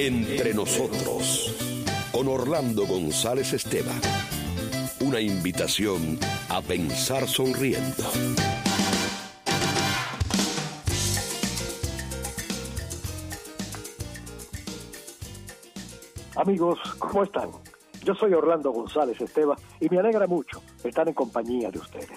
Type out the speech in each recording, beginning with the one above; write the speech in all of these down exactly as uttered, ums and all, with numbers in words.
Entre nosotros, con Orlando González Esteban. Una invitación a pensar sonriendo. Amigos, ¿cómo están? Yo soy Orlando González Esteban y me alegra mucho estar en compañía de ustedes.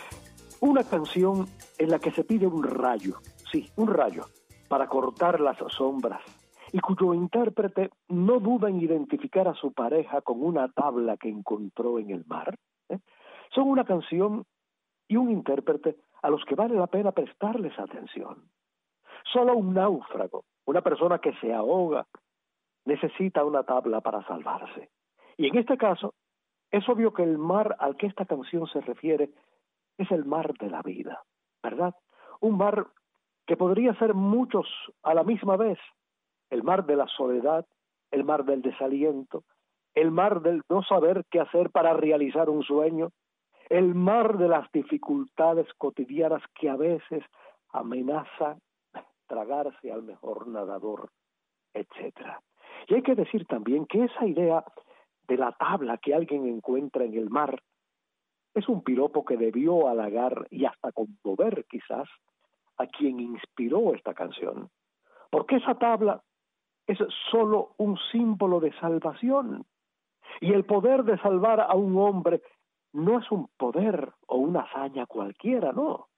Una canción en la que se pide un rayo, sí, un rayo, para cortar las sombras, y cuyo intérprete no duda en identificar a su pareja con una tabla que encontró en el mar. ¿eh? Son una canción y un intérprete a los que vale la pena prestarles atención. Solo un náufrago, una persona que se ahoga, necesita una tabla para salvarse. Y en este caso, es obvio que el mar al que esta canción se refiere es el mar de la vida, ¿verdad? Un mar que podría ser muchos a la misma vez. El mar de la soledad, el mar del desaliento, el mar del no saber qué hacer para realizar un sueño, el mar de las dificultades cotidianas que a veces amenazan tragarse al mejor nadador, etcétera. Y hay que decir también que esa idea de la tabla que alguien encuentra en el mar es un piropo que debió halagar y hasta conmover quizás a quien inspiró esta canción. Porque esa tabla es solo un símbolo de salvación. Y el poder de salvar a un hombre no es un poder o una hazaña cualquiera, no.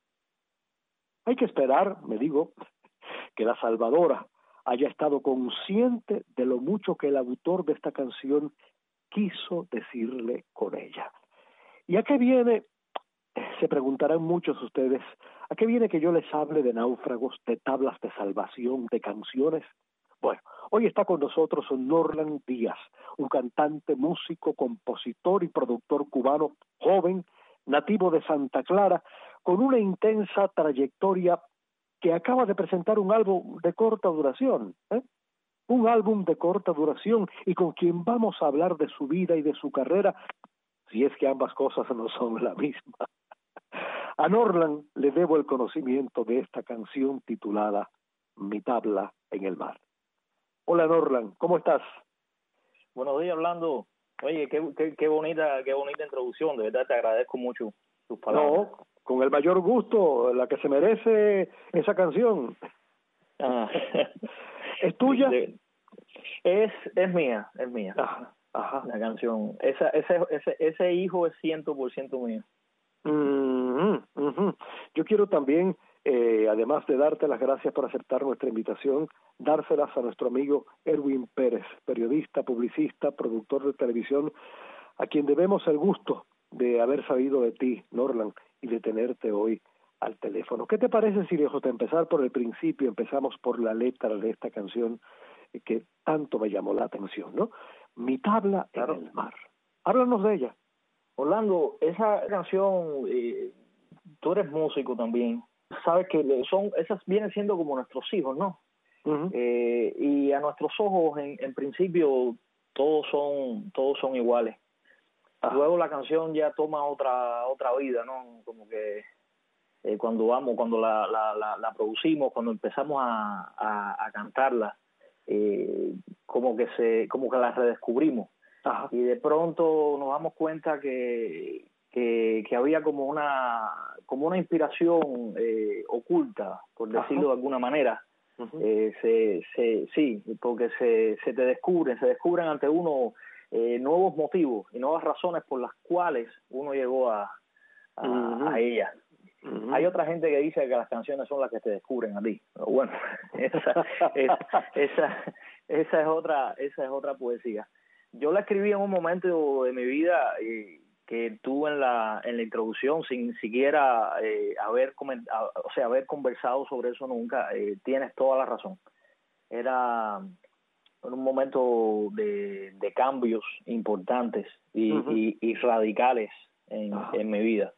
Hay que esperar, me digo, que la salvadora haya estado consciente de lo mucho que el autor de esta canción quiso decirle con ella. ¿Y a qué viene? Se preguntarán muchos ustedes, ¿a qué viene que yo les hable de náufragos, de tablas de salvación, de canciones? Bueno, hoy está con nosotros Norlan Díaz, un cantante, músico, compositor y productor cubano, joven, nativo de Santa Clara, con una intensa trayectoria que acaba de presentar un álbum de corta duración, ¿eh? Un álbum de corta duración y con quien vamos a hablar de su vida y de su carrera, si es que ambas cosas no son la misma. A Norlan le debo el conocimiento de esta canción titulada Mi tabla en el mar. Hola Norlan, ¿cómo estás? Buenos días, Orlando. Oye, qué, qué, qué bonita, qué bonita introducción, de verdad te agradezco mucho tus palabras. No, con el mayor gusto, la que se merece esa canción. Ah. ¿Es tuya? De, es, es mía, es mía. Ajá, ajá. La canción, esa, ese, ese, ese hijo es ciento por ciento mío. Uh-huh, uh-huh. Yo quiero también, eh, además de darte las gracias por aceptar nuestra invitación, dárselas a nuestro amigo Erwin Pérez, periodista, publicista, productor de televisión, a quien debemos el gusto de haber sabido de ti, Norlan, y de tenerte hoy al teléfono. ¿Qué te parece si, lejos de empezar por el principio, empezamos por la letra de esta canción eh, que tanto me llamó la atención, ¿no? Mi tabla claro. en el mar. Háblanos de ella. Orlando, esa canción, eh, tú eres músico también, sabes que son esas vienen siendo como nuestros hijos, ¿no? Uh-huh. Eh, y a nuestros ojos, en, en principio, todos son todos son iguales. Ajá. Luego la canción ya toma otra otra vida, ¿no? Como que eh, cuando vamos, cuando la, la, la, la producimos, cuando empezamos a, a, a cantarla, eh, como que se como que la redescubrimos. Ajá. Y de pronto nos damos cuenta que que, que había como una como una inspiración eh, oculta, por decirlo Ajá. de alguna manera. Uh-huh. eh, se, se sí, porque se, se te descubren, se descubren ante uno eh, nuevos motivos y nuevas razones por las cuales uno llegó a a, uh-huh. a ella. Uh-huh. Hay otra gente que dice que las canciones son las que te descubren a ti. Pero bueno, esa, esa, esa, esa es otra, esa es otra poesía. Yo la escribí en un momento de mi vida eh, que tú en la en la introducción, sin siquiera eh, haber comentado, o sea, haber conversado sobre eso nunca, eh, tienes toda la razón. Era en un momento de, de cambios importantes y, uh-huh. y, y radicales en, uh-huh. en mi vida.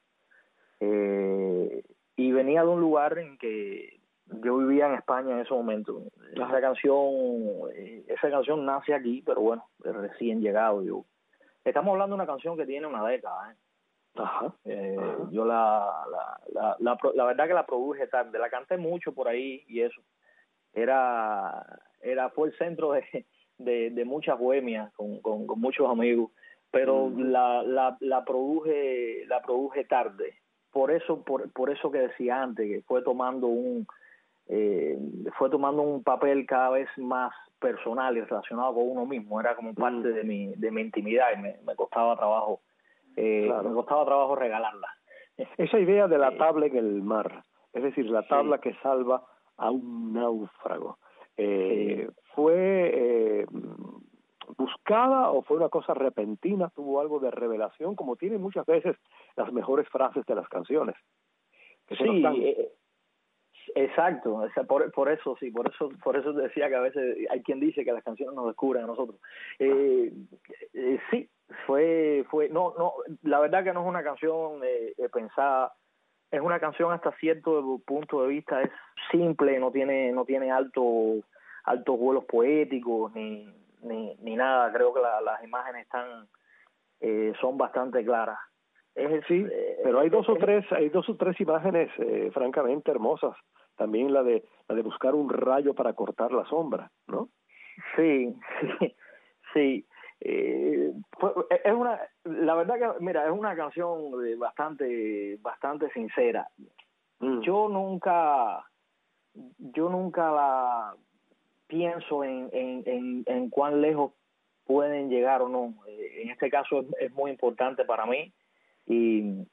Eh, y venía de un lugar en que yo vivía en España en ese momento. Esa Ajá. canción, esa canción nace aquí, pero bueno, recién llegado. Yo, estamos hablando de una canción que tiene una década, ¿eh? Ajá. Eh, Ajá. Yo la la, la la la verdad que la produje tarde, la canté mucho por ahí y eso. Era era fue el centro de, de, de muchas bohemias con, con, con muchos amigos, pero mm. la, la, la produje la produje tarde. Por eso por, por eso que decía antes, que fue tomando un eh, fue tomando un papel cada vez más personal y relacionado con uno mismo. Era como parte mm. de mi de mi intimidad y me, me costaba trabajo eh, claro. me costaba trabajo regalarla. Esa idea de la tabla en el mar, es decir, la tabla sí. que salva a un náufrago, eh, sí. ¿fue eh, buscada o fue una cosa repentina? ¿Tuvo algo de revelación, como tienen muchas veces las mejores frases de las canciones? Que sí, están... eh, exacto. O sea, por, por eso sí, por eso por eso decía que a veces hay quien dice que las canciones nos descubren a nosotros. Eh, eh, sí, fue fue no no la verdad que no es una canción eh, eh, pensada. Es una canción hasta cierto punto de vista, es simple, no tiene no tiene alto altos vuelos poéticos ni ni, ni nada. Creo que la, las imágenes están eh, son bastante claras. Es sí, eh, pero hay dos es, o tres hay dos o tres imágenes eh, francamente hermosas. También la de la de buscar un rayo para cortar la sombra, ¿no? Sí, sí, sí. Eh, es una, la verdad que mira, es una canción bastante, bastante sincera. Mm. Yo nunca, yo nunca la pienso en, en, en, en cuán lejos pueden llegar o no. En este caso es, es muy importante para mí y,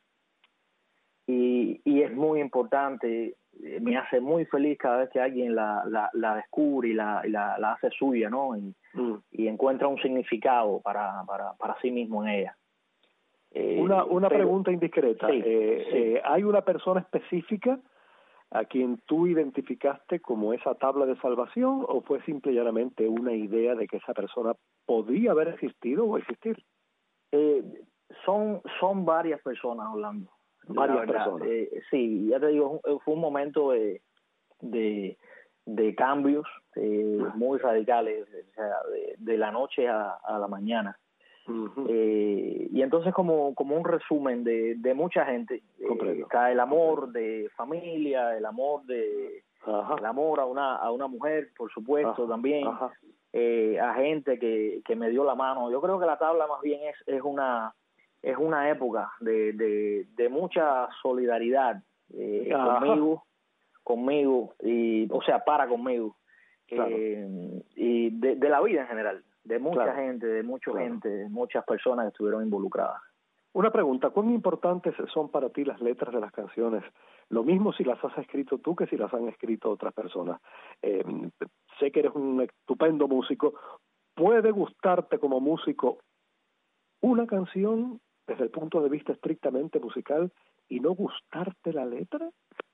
y, y es muy importante. Me hace muy feliz cada vez que alguien la, la, la descubre y la, y la, la hace suya, ¿no? Y, mm. y encuentra un significado para, para, para sí mismo en ella. Eh, una una pero, pregunta indiscreta. Sí, eh, sí. Eh, ¿Hay una persona específica a quien tú identificaste como esa tabla de salvación o fue simple y llanamente una idea de que esa persona podría haber existido o existir? Eh, son, son varias personas, Orlando. Varias personas. Eh, sí, ya te digo, fue un momento de de, de cambios eh, muy radicales, o sea, de, de la noche a, a la mañana. Uh-huh. Eh, y entonces como como un resumen de, de mucha gente, eh, está el amor de familia, el amor de Ajá. el amor a una a una mujer, por supuesto. Ajá. También Ajá. Eh, a gente que, que me dio la mano. Yo creo que la tabla más bien es es una es una época de, de, de mucha solidaridad eh, conmigo, conmigo, y o sea, para conmigo, claro. eh, y de, de la vida en general, de mucha claro. gente, de mucha claro. gente, de muchas personas que estuvieron involucradas. Una pregunta, ¿cuán importantes son para ti las letras de las canciones? Lo mismo si las has escrito tú que si las han escrito otras personas. Eh, sé que eres un estupendo músico. ¿Puede gustarte como músico una canción desde el punto de vista estrictamente musical y no gustarte la letra?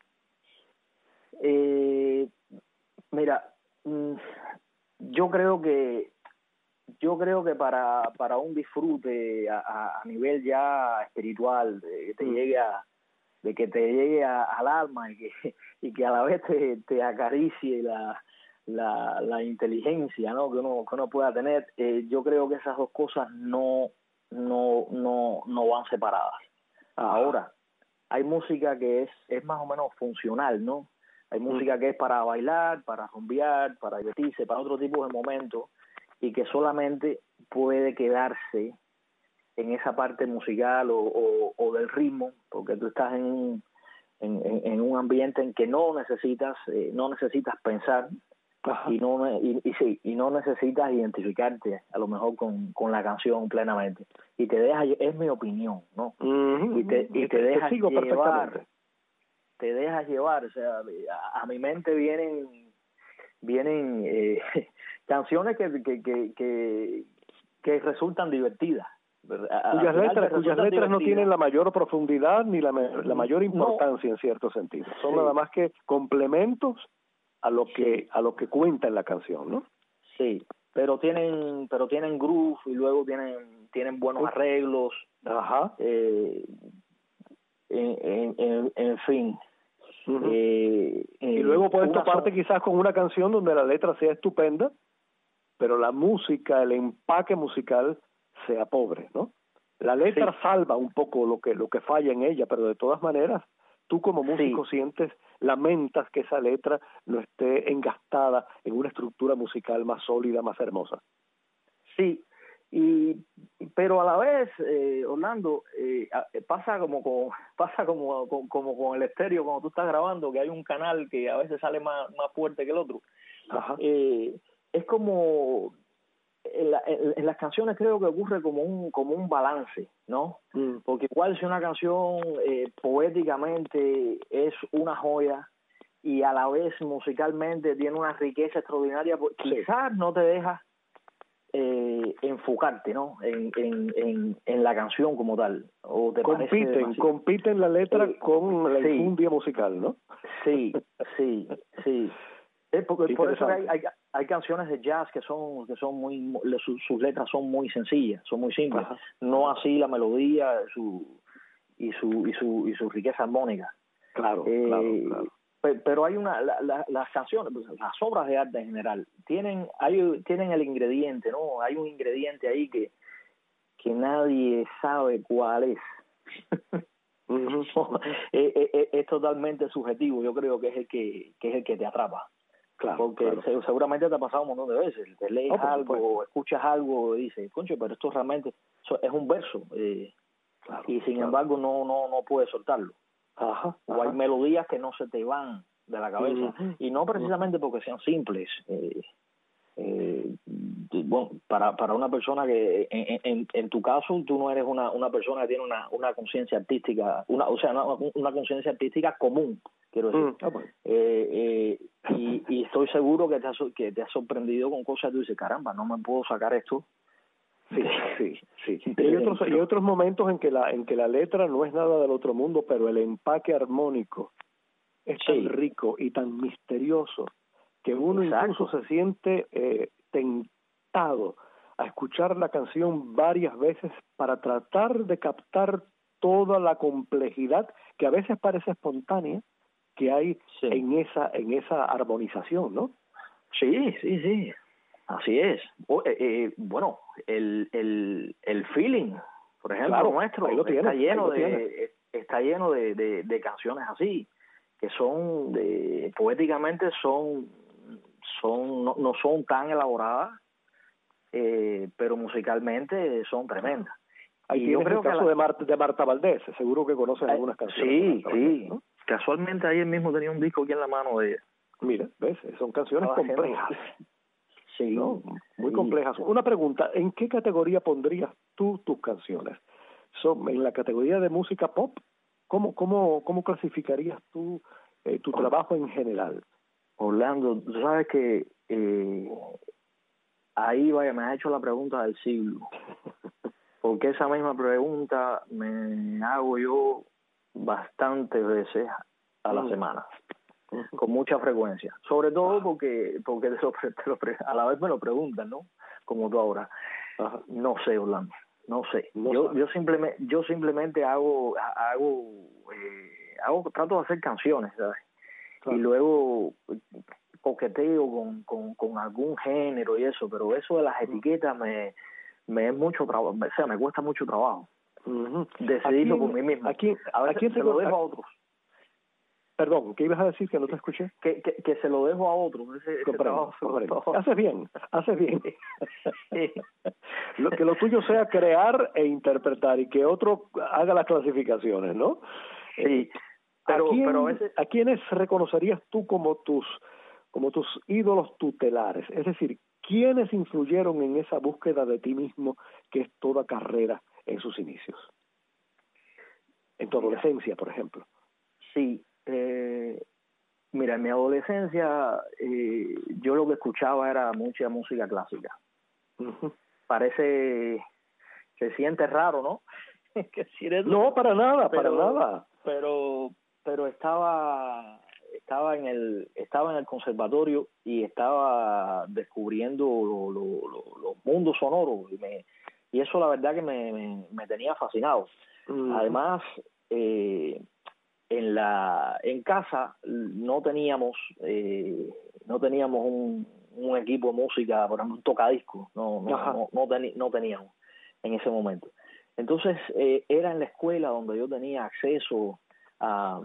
Eh, mira, yo creo que yo creo que para para un disfrute a, a nivel ya espiritual, de que te mm. llegue a, de que te llegue a, al alma y que y que a la vez te, te acaricie la la la inteligencia, ¿no? que uno que uno pueda tener, eh, yo creo que esas dos cosas no no no no van separadas. Ahora, hay música que es es más o menos funcional, ¿no? Hay música que es para bailar, para rumbear, para divertirse, para otro tipo de momentos, y que solamente puede quedarse en esa parte musical o, o, o del ritmo, porque tú estás en un, en, en, en un ambiente en que no necesitas eh, no necesitas pensar. Ajá. y no y, y sí y no necesitas identificarte a lo mejor con, con la canción plenamente, y te deja, es mi opinión, ¿no? Uh-huh. y te y te, te dejas te llevar te dejas llevar, o sea, a, a mi mente vienen vienen eh, canciones que que, que que que resultan divertidas, cuyas letras cuyas letras no tienen la mayor profundidad ni la, la mayor importancia no. en cierto sentido, son sí. nada más que complementos a lo que a lo que cuenta en la canción, ¿no? Sí, pero tienen pero tienen groove y luego tienen tienen buenos sí. arreglos. Ajá. Eh, en, en, en, en fin. Uh-huh. eh, y luego puedes toparte son... quizás con una canción donde la letra sea estupenda, pero la música, el empaque musical sea pobre, ¿no? La letra sí. salva un poco lo que lo que falla en ella, pero de todas maneras tú como músico sí. sientes, lamentas que esa letra no esté engastada en una estructura musical más sólida, más hermosa. Sí, y pero a la vez, eh, Orlando, eh, pasa como con pasa como, como como con el estéreo cuando tú estás grabando, que hay un canal que a veces sale más más fuerte que el otro. Ajá. Eh, es como en, la, en, en las canciones creo que ocurre como un como un balance, ¿no? Mm. Porque igual si una canción eh, poéticamente es una joya y a la vez musicalmente tiene una riqueza extraordinaria, pues Sí. quizás no te deja eh, enfocarte, ¿no? En, en, en, en la canción como tal. O te compiten, compiten la letra eh, con la sí. infundia musical, ¿no? Sí, sí, sí. Eh, porque, por eso hay, hay hay canciones de jazz que son que son muy sus, sus letras son muy sencillas, son muy simples. Ajá. No así la melodía su y su y su y su riqueza armónica. Claro, eh, claro, claro. Pero hay una la, la, las canciones, las obras de arte en general tienen hay tienen el ingrediente, ¿no? Hay un ingrediente ahí que que nadie sabe cuál es. Uh-huh. es, es, es totalmente subjetivo. Yo creo que es el que, que es el que te atrapa. Claro, porque claro. seguramente te ha pasado un montón de veces. Te lees oh, algo, escuchas algo y dices, concho, pero esto realmente es un verso. Eh, claro, y sin claro. embargo no no no puedes soltarlo. Ajá, o hay ajá. melodías que no se te van de la cabeza. Uh-huh. Y no precisamente porque sean simples. Eh, eh, bueno, para para una persona que en, en, en tu caso tú no eres una una persona que tiene una una conciencia artística, una o sea una, una conciencia artística común, quiero decir. Mm, okay. eh, eh, y, y estoy seguro que te has que te has sorprendido con cosas. Tú dices, caramba, no me puedo sacar esto. Sí, sí, sí. Y hay otros, hay otros momentos en que la en que la letra no es nada del otro mundo, pero el empaque armónico es tan sí. rico y tan misterioso que uno Exacto. incluso se siente eh, tentado a escuchar la canción varias veces para tratar de captar toda la complejidad que a veces parece espontánea que hay sí. en esa en esa armonización, ¿no? Sí, sí, sí. Así es. O, eh, eh, bueno, el, el, el feeling, por ejemplo, claro, nuestro, ahí lo tiene, está lleno ahí lo de tiene. está lleno de, de, de canciones así, que son de, poéticamente son son no, no son tan elaboradas, eh, pero musicalmente son tremendas. Ahí y tienes yo creo el caso que la... de, Marta, de Marta Valdés, seguro que conoces eh, algunas canciones. Sí, de Marta sí. Valdés, ¿no? Casualmente ayer mismo tenía un disco aquí en la mano de ella. Mira, ves, son canciones Estaba complejas. Haciendo... Sí, ¿no? Muy sí. complejas. Una pregunta, ¿en qué categoría pondrías tú tus canciones? ¿Son en la categoría de música pop? ¿Cómo cómo cómo clasificarías tú eh, tu Orlando, trabajo en general? Orlando, tú sabes que eh, ahí vaya, me has hecho la pregunta del siglo. Porque esa misma pregunta me hago yo bastantes veces a la mm. semana. Con mucha frecuencia, sobre todo porque porque te lo, te lo, a la vez me lo preguntan, ¿no? Como tú ahora. Ajá. No sé, Orlando, no sé. No yo sabe. yo simplemente yo simplemente hago hago eh, hago trato de hacer canciones, ¿sabes? Claro. Y luego coqueteo con, con con algún género y eso, pero eso de las etiquetas me me es mucho trabajo, o sea, me cuesta mucho trabajo. Uh-huh. Decidirlo por mí mismo. Aquí, a veces aquí se lo dejo a otros. Perdón, ¿qué ibas a decir que no te escuché? Que, que, que se lo dejo a otro. Ese, ese trabajo, trabajo. Haces bien, haces bien. Sí. Lo, que lo tuyo sea crear e interpretar y que otro haga las clasificaciones, ¿no? Sí, pero, ¿a, quién, pero a veces... ¿a quiénes reconocerías tú como tus, como tus ídolos tutelares? Es decir, ¿quiénes influyeron en esa búsqueda de ti mismo que es toda carrera en sus inicios? En tu adolescencia, por ejemplo. Sí. Eh, mira, en mi adolescencia eh, yo lo que escuchaba era mucha música clásica. Uh-huh. Parece, se siente raro, ¿no? que si eres, no, para nada, pero, para nada. Pero, pero estaba, estaba en el, estaba en el conservatorio y estaba descubriendo lo, lo, lo, los mundos sonoros y, me, y eso la verdad que me, me, me tenía fascinado. Uh-huh. Además, eh, en la en casa no teníamos eh, no teníamos un, un equipo de música, por ejemplo un tocadiscos, no no no, no, teni, no teníamos en ese momento. Entonces eh, era en la escuela donde yo tenía acceso a,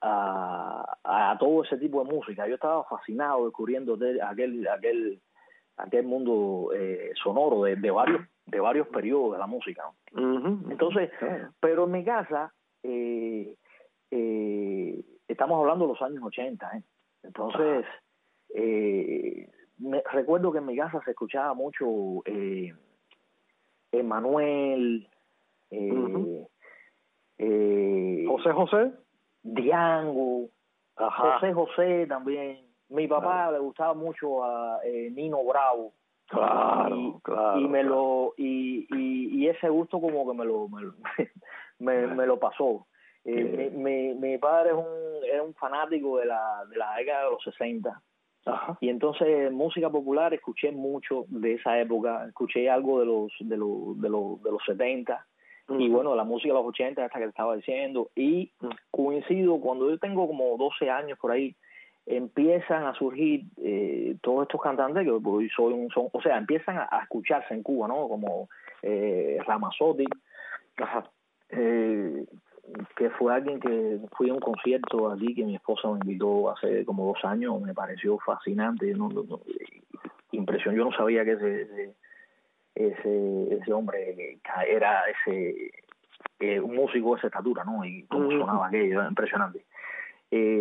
a, a todo ese tipo de música. Yo estaba fascinado descubriendo aquel aquel aquel mundo eh, sonoro de, de varios de varios periodos de la música, ¿no? Uh-huh. Entonces, uh-huh. pero en mi casa eh, eh, estamos hablando de los años ochenta, ¿eh? Entonces eh, me, recuerdo que en mi casa se escuchaba mucho eh, Emanuel, eh, uh-huh. eh, José José, Diango, Ajá. José José también. Mi papá claro. le gustaba mucho a eh, Nino Bravo. Claro, y, claro. Y me claro. lo y, y, y ese gusto como que me lo me, me, me lo pasó. Eh, mi, mi, mi padre es un es un fanático de la de la década de los sesenta. Ajá. Y entonces música popular escuché mucho de esa época, escuché algo de los de los de los de los setenta. Uh-huh. Y bueno, la música de los ochenta, esta que te estaba diciendo, y uh-huh. coincido, cuando yo tengo como doce años por ahí, empiezan a surgir eh, todos estos cantantes que pues, son, son, o sea, empiezan a, a escucharse en Cuba, ¿no? Como eh, Ramazzotti, Ajá. Eh, que fue alguien que fui a un concierto allí que mi esposa me invitó hace como dos años, me pareció fascinante, no, no, no, impresión, yo no sabía que ese... ese ese ese hombre era ese eh, un músico de esa estatura, ¿no? Y cómo uh-huh. sonaba aquello, impresionante. Eh,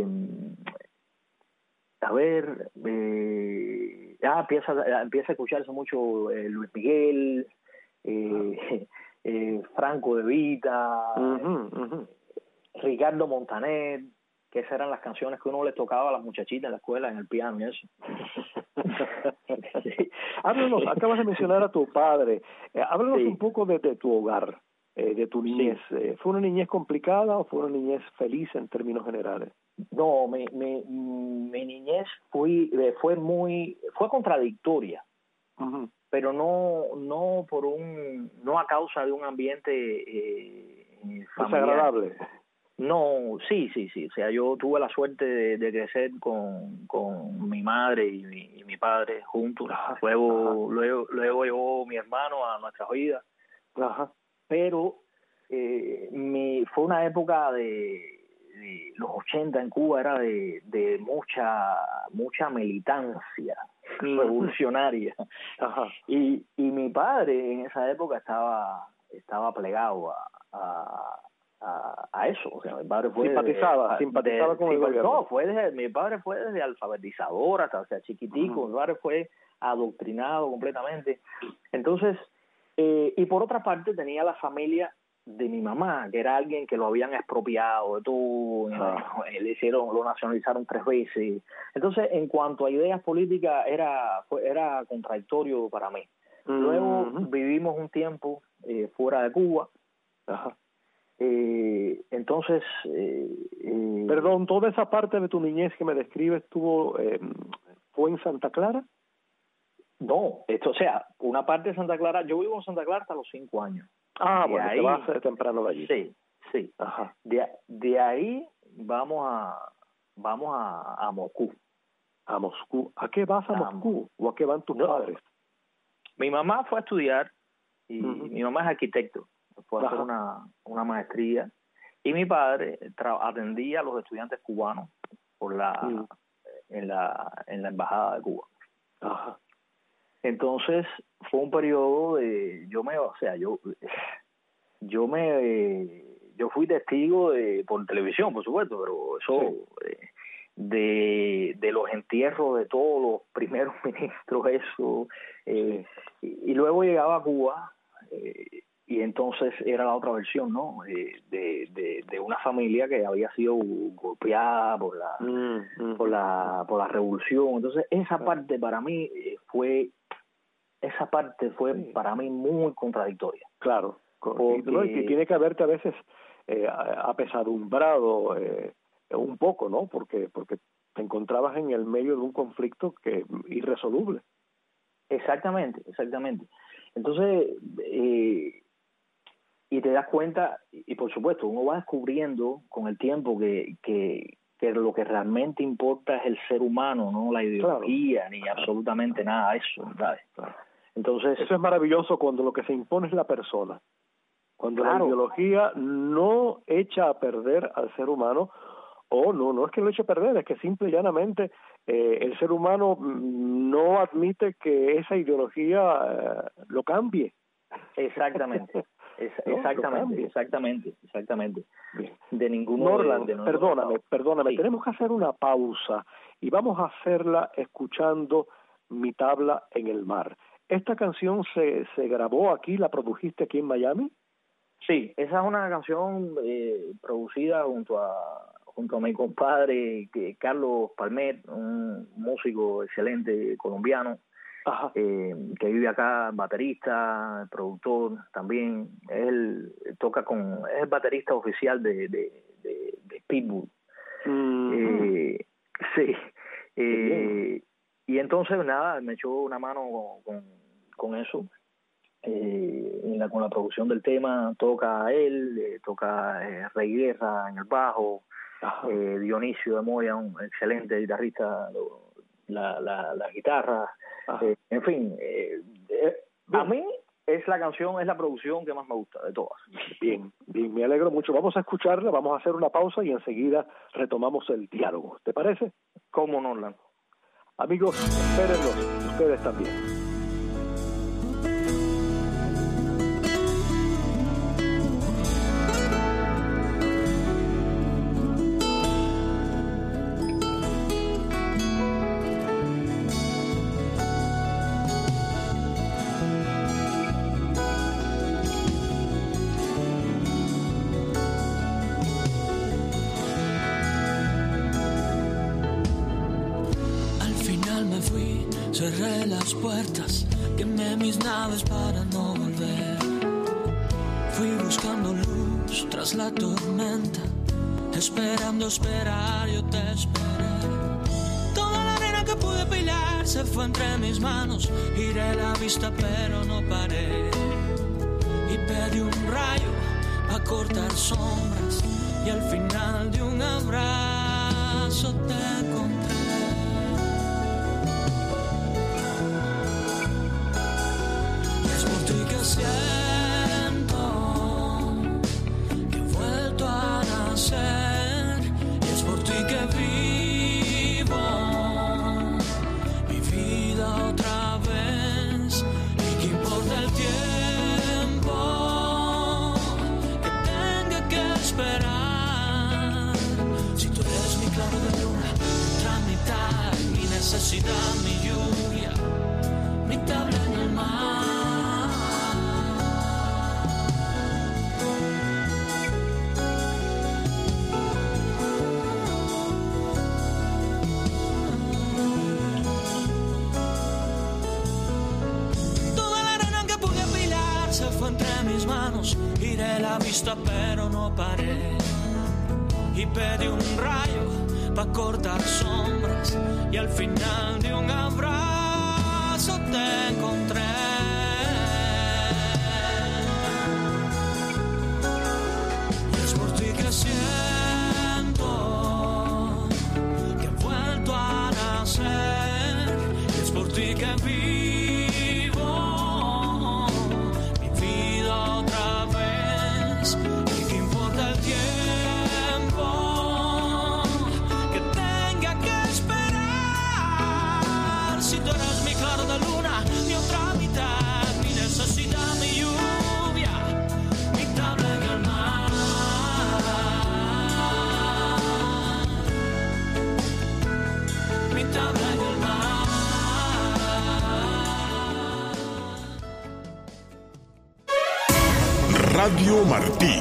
a ver, eh, ah, empieza, empieza a escucharse mucho eh, Luis Miguel, eh, eh, Franco De Vita, uh-huh, uh-huh. Ricardo Montaner, que esas eran las canciones que uno le tocaba a las muchachitas en la escuela, en el piano y eso. Sí. Háblanos, acabas de mencionar a tu padre, eh, háblanos sí. un poco de, de tu hogar, eh, de tu niñez. Sí. Eh, ¿Fue una niñez complicada o fue una niñez feliz en términos generales? No, mi, mi, mi niñez fue, fue muy, fue contradictoria, uh-huh. pero no, no por un, no a causa de un ambiente eh, familiar. Desagradable. No, sí, sí, sí. O sea, yo tuve la suerte de, de crecer con, con mi madre y mi, y mi padre juntos. Ajá, luego, ajá. luego, luego llegó mi hermano a nuestras vidas. Ajá. Pero eh, mi, fue una época de, de los ochenta en Cuba, era de, de mucha, mucha militancia mm. revolucionaria. Ajá. Y, y mi padre en esa época estaba, estaba plegado a, a A, a eso, o sea, mi padre fue simpatizaba, de, simpatizaba de, con el gobierno. No, fue desde, mi padre fue desde alfabetizador hasta, o sea, chiquitico, uh-huh. mi padre fue adoctrinado completamente. Entonces, eh, y por otra parte tenía la familia de mi mamá, que era alguien que lo habían expropiado de todo, uh-huh. le hicieron, lo nacionalizaron tres veces. Entonces, en cuanto a ideas políticas, era, fue, era contradictorio para mí. Uh-huh. Luego vivimos un tiempo eh, fuera de Cuba. Ajá. Uh-huh. Eh, entonces eh, eh, perdón, toda esa parte de tu niñez que me describes tuvo eh, fue en Santa Clara. No, esto, o sea, una parte de Santa Clara, yo vivo en Santa Clara hasta los cinco años. Ah, de bueno, ahí, te vas a temprano de allí. Sí, sí. Ajá. De, de ahí vamos a vamos a, a Moscú. A Moscú. ¿A qué vas a, a Moscú? ¿O a qué van tus no, padres? Mi mamá fue a estudiar y uh-huh. mi mamá es arquitecto. Fue a hacer una, una maestría y mi padre tra- atendía a los estudiantes cubanos por la mm. en la en la embajada de Cuba. Ajá. Entonces fue un periodo de yo me o sea yo yo me yo fui testigo de por televisión, por supuesto, pero eso sí. eh, de de los entierros de todos los primeros ministros, eso eh, sí. y, y luego llegaba a Cuba. Eh, Y entonces era la otra versión, ¿no? Eh, de, de, de una familia que había sido golpeada por la, mm, mm, por la, por la revolución. Entonces esa parte para mí fue, esa parte fue sí. para mí muy contradictoria. Claro. Porque, y, ¿no? y tiene que haberte a veces eh, apesadumbrado eh, un poco, ¿no? Porque, porque te encontrabas en el medio de un conflicto que irresoluble. Exactamente, exactamente. Entonces, eh, y te das cuenta, y por supuesto uno va descubriendo con el tiempo que, que, que lo que realmente importa es el ser humano, no la ideología, claro. ni absolutamente nada de eso, ¿sabes? Claro. Entonces, eso es maravilloso cuando lo que se impone es la persona, cuando claro. la ideología no echa a perder al ser humano Oh, no, no es que lo eche a perder, es que simple y llanamente eh, el ser humano no admite que esa ideología eh, lo cambie. Exactamente. Es, no, exactamente, exactamente, exactamente. Bien. De ninguno Norland, de, de perdóname, no. perdóname, Sí. Tenemos que hacer una pausa y vamos a hacerla escuchando Mi tabla en el mar. ¿Esta canción se, se grabó aquí, la produjiste aquí en Miami? Sí, esa es una canción eh, producida junto a junto a mi compadre que, Carlos Palmet, un músico excelente colombiano. Ajá. Eh, que vive acá, baterista, productor también. Él toca con, es el baterista oficial de, de, de, de Pitbull. Mm. Eh, sí. Eh, y entonces, nada, me echó una mano con, con eso. Eh, en la, con la producción del tema toca él, eh, toca eh, Rey Guerra en el bajo, eh, Dionisio de Moya, un excelente guitarrista, lo, la, la, la guitarra. Eh, en fin, eh, eh, a mí es la canción, es la producción que más me gusta de todas. Bien, bien, me alegro mucho. Vamos a escucharla, vamos a hacer una pausa y enseguida retomamos el diálogo. ¿Te parece? ¿Cómo no, Orlando? Amigos, espérenlos, ustedes también. Cerré las puertas, quemé mis naves para no volver. Fui buscando luz tras la tormenta, esperando esperar, yo te esperé. Toda la arena que pude pilar se fue entre mis manos, giré la vista pero no paré. Y pedí un rayo a cortar sombras y al final de un abrazo te encontré. Siento que he vuelto a nacer y es por ti que vivo mi vida otra vez. Y que importa el tiempo que tenga que esperar, si tú eres mi claro de luna, otra mitad, mi necesidad, mi lluvia, mi tabla en el mar. Giré la vista pero no paré y pedí un rayo pa' cortar sombras y al final de un abrazo te encontré. Y es por ti que siento que he vuelto a nacer y es por ti que vivo Radio Martí,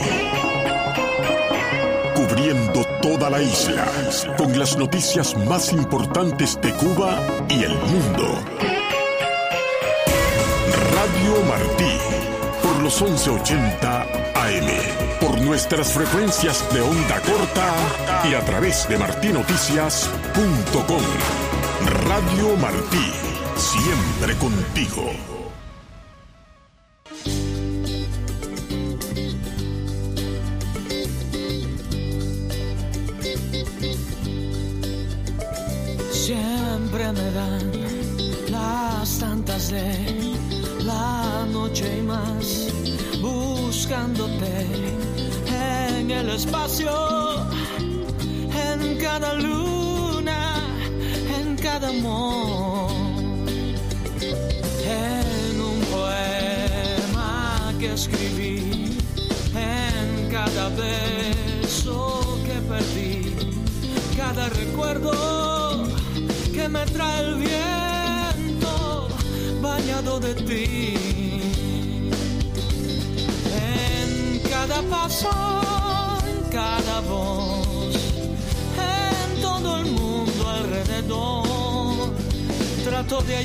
cubriendo toda la isla, con las noticias más importantes de Cuba y el mundo. Radio Martí, por los once ochenta A M, por nuestras frecuencias de onda corta y a través de martí noticias punto com. Radio Martí, siempre contigo. Siempre me dan las tantas de la noche y más, buscándote en el espacio, en en cada luna, en cada amor, en un poema que escribí, en cada beso que perdí, cada recuerdo que me trae el viento bañado de ti, en cada paso, en cada voz, en todo el mundo alrededor, trato de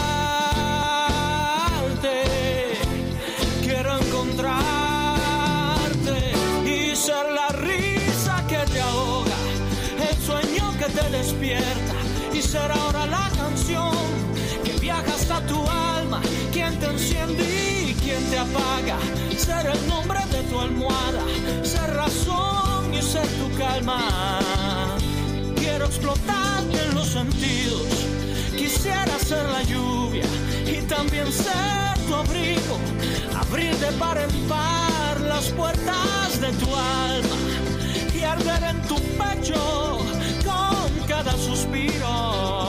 hallarte, quiero encontrarte y ser la risa que te ahoga, el sueño que te despierta, y ser ahora la canción que viaja hasta tu alma, quien te enciende y quien te apaga, ser el nombre de tu almohada, ser razón y ser tu calma. Quiero explotarte en los sentidos, quisiera ser la lluvia y también ser tu abrigo, abrir de par en par las puertas de tu alma y arder en tu pecho con cada suspiro.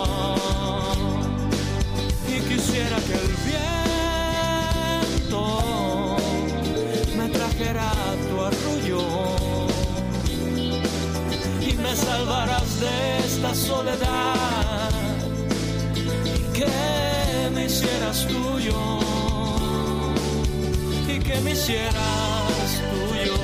Y quisiera que el viento me trajera a tu arrullo y me salvaras de esta soledad y que me hicieras tuyo y que me hicieras tuyo.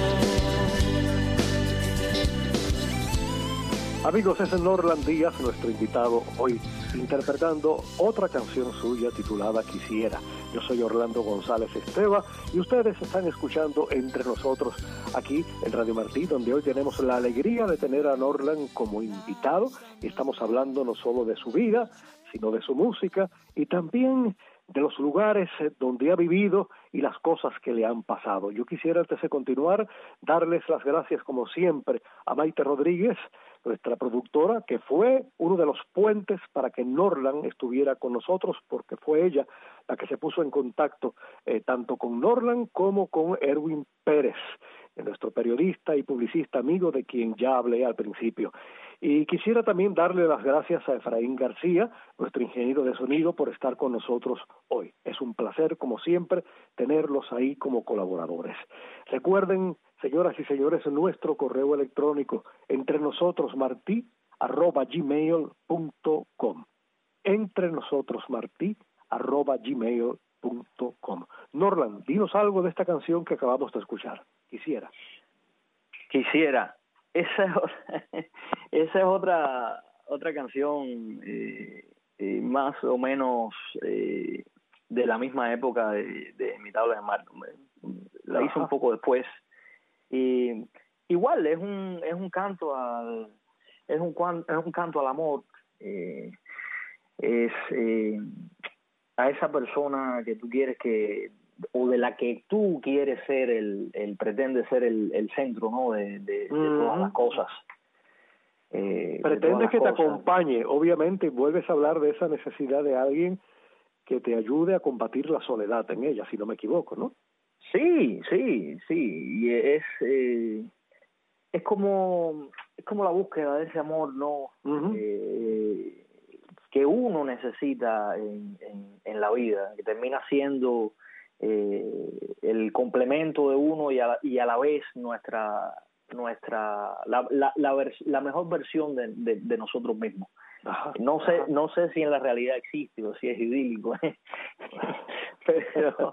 Amigos, es Norland Díaz, nuestro invitado hoy, interpretando otra canción suya titulada Quisiera. Yo soy Orlando González Esteva y ustedes están escuchando Entre Nosotros aquí en Radio Martí, donde hoy tenemos la alegría de tener a Norland como invitado. Y estamos hablando no solo de su vida, sino de su música y también de los lugares donde ha vivido y las cosas que le han pasado. Yo quisiera, antes de continuar, darles las gracias, como siempre, a Maite Rodríguez, nuestra productora, que fue uno de los puentes para que Norland estuviera con nosotros, porque fue ella la que se puso en contacto eh, tanto con Norland como con Erwin Pérez, nuestro periodista y publicista amigo de quien ya hablé al principio. Y quisiera también darle las gracias a Efraín García, nuestro ingeniero de sonido, por estar con nosotros hoy. Es un placer, como siempre, tenerlos ahí como colaboradores. Recuerden, señoras y señores, nuestro correo electrónico, entrenosotros.martí arroba gmail punto com. entrenosotros.martí arroba gmail punto com. Norland, dinos algo de esta canción que acabamos de escuchar. Quisiera. Quisiera. Esa es, esa es otra otra canción eh, eh, más o menos eh, de la misma época de, de Mi tabla de mar. La hice un poco después. Y igual es un es un canto al es un es un canto al amor. Eh, es eh, a esa persona que tú quieres que, o de la que tú quieres ser el, el pretende ser el, el centro, ¿no? de, de, de mm. todas las cosas. Eh, pretende que cosas. te acompañe, obviamente, vuelves a hablar de esa necesidad de alguien que te ayude a combatir la soledad en ella, si no me equivoco, ¿no? Sí, sí, sí, y es eh, es como es como la búsqueda de ese amor, ¿no? Uh-huh. eh, que uno necesita en, en, en la vida, que termina siendo eh, el complemento de uno y a, y a la vez nuestra nuestra la la, la, vers, la mejor versión de, de, de nosotros mismos. Ajá, no sé ajá. no sé si en la realidad existe o si es idílico, ¿eh? pero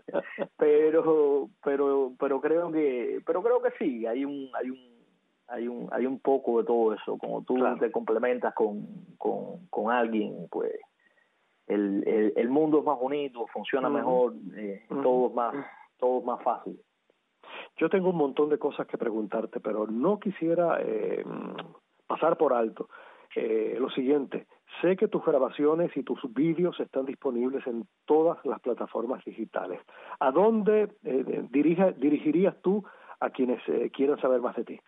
pero pero pero creo que pero creo que sí, hay un hay un hay un hay un poco de todo eso. Como tú claro. te complementas con con con alguien, pues el el, el mundo es más bonito, funciona uh-huh. mejor, eh, uh-huh. todo es más todo es más fácil. Yo tengo un montón de cosas que preguntarte, pero no quisiera eh, pasar por alto eh, lo siguiente. Sé que tus grabaciones y tus vídeos están disponibles en todas las plataformas digitales. ¿A dónde eh, dirija, dirigirías tú a quienes eh, quieran saber más de ti?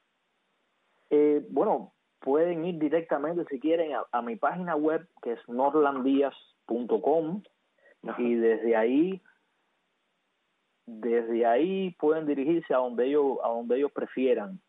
Eh, bueno, pueden ir directamente, si quieren, a, a mi página web, que es norlandias punto com, y desde ahí desde ahí pueden dirigirse a donde ellos a donde ellos prefieran.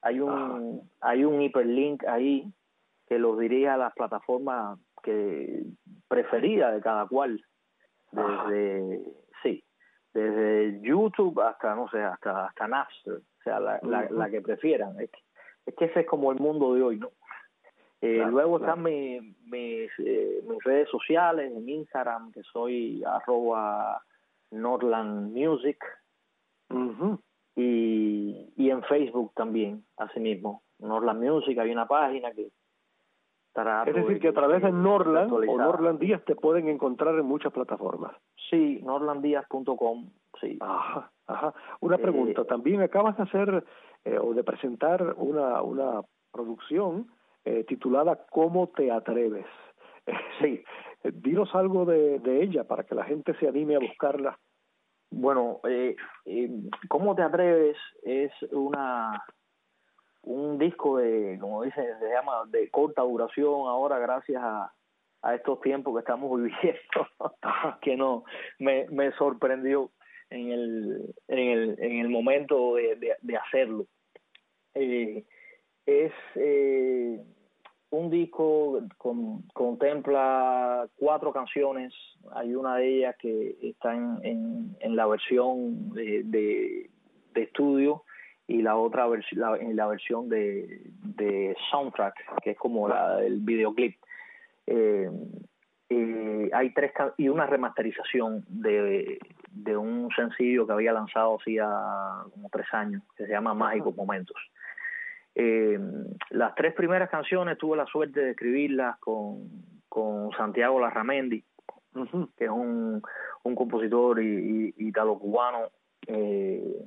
Hay un ah. hay un hiperlink ahí que los dirige a las plataformas que preferidas de cada cual, desde ah. sí, desde YouTube hasta no sé, hasta hasta Napster, o sea, la, uh-huh. la, la que prefieran. Es que, es que ese es como el mundo de hoy, ¿no? Eh, claro, luego claro. están mi, mis, eh, mis redes sociales, en Instagram, que soy arroba Northland Music, uh-huh. y, y en Facebook también, así mismo, Northland Music. Hay una página que Es decir, que a través de Northland o Northland Díaz te pueden encontrar en muchas plataformas. Sí, northland díaz punto com, sí. Ajá, ajá. Una pregunta, eh, también acabas de hacer eh, o de presentar una, una producción eh, titulada ¿Cómo te atreves? Sí. Dinos algo de, de ella para que la gente se anime a buscarla. Bueno, eh, eh, ¿Cómo te atreves? Es una... un disco de, como dice, se llama de corta duración ahora, gracias a, a estos tiempos que estamos viviendo, que no, me, me sorprendió en el, en el, en el momento de, de, de hacerlo. Eh, es eh, un disco con, contempla cuatro canciones. Hay una de ellas que está en, en, en la versión de, de, de estudio, y la otra versión, la, en la versión de, de soundtrack, que es como la del videoclip. Eh, eh, hay tres y una remasterización de, de un sencillo que había lanzado hacía como tres años, que se llama Mágicos Momentos. Eh, las tres primeras canciones tuve la suerte de escribirlas con, con Santiago Larramendi, uh-huh. que es un, un compositor y, y, italo-cubano, eh,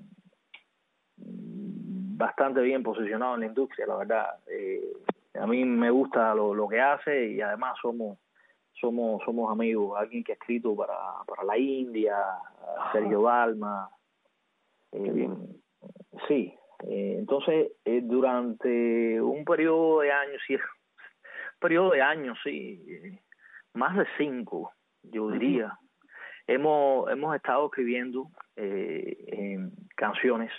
bastante bien posicionado en la industria, la verdad. Eh, a mí me gusta lo, lo que hace, y además somos somos somos amigos. Alguien que ha escrito para, para la India, Sergio Dalma. Eh, Qué bien. Sí. Eh, entonces, eh, durante un periodo de años, sí, periodo de años, sí, eh, más de cinco, yo diría, uh-huh. hemos hemos estado escribiendo eh, en canciones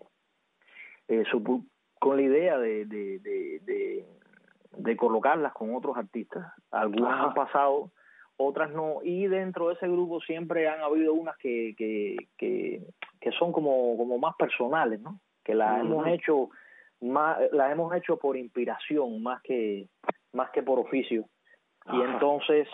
eh, supu- con la idea de de, de, de de colocarlas con otros artistas. Algunas uh-huh. han pasado, otras no, y dentro de ese grupo siempre han habido unas que que que, que son como como más personales, ¿no? Que las uh-huh. hemos hecho más, las hemos hecho por inspiración más que más que por oficio. Ajá. Y entonces